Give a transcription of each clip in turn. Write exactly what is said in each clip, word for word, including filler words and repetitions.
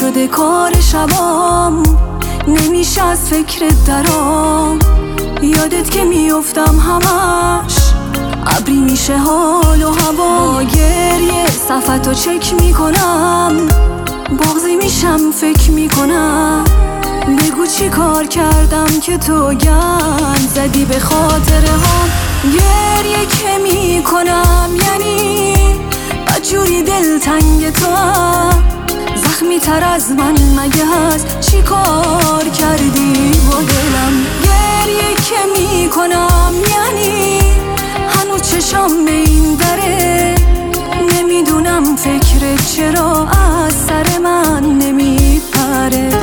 شده کار شبام، نمیشه از فکرت درام. یادت که میافتم همش ابری میشه حال و هوا. گریه صفتو چک میکنم، بغضی میشم فکر میکنم. بگو چی کار کردم که تو گند زدی به خاطر هم. گریه که میکنم یعنی بدجوری دلتنگ تو هم. زخمی تر از من مگه هست؟ چی کار کردی با دلم؟ گریه که میکنم یعنی هنوز چشام به این دره. نمیدونم فکرت چرا از سر من نمیپره.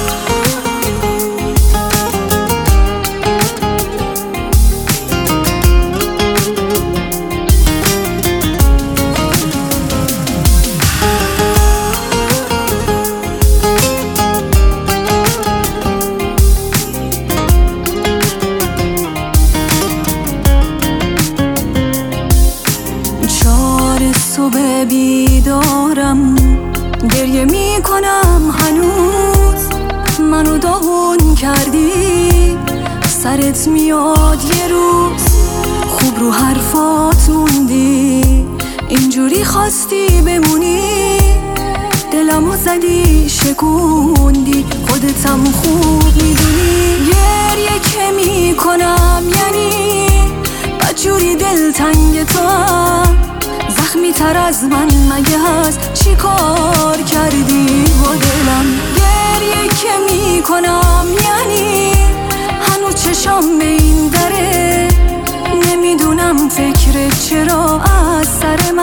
صبح بیدارم گریه میکنم هنوز. منو داغون کردی، سرت میاد یه روز. خوب رو حرفات موندی، اینجوری خواستی بمونی. دلمو زدی شکوندی، خودتم خوب میدونی. گریه که میکنم یعنی بدجوری دلتنگ تو هم. زخمی تر از من مگه هست؟ چی کار کردی با دلم؟ گریه که میکنم یعنی هنوز چشام به این دره. نمیدونم فکرت چرا از سر من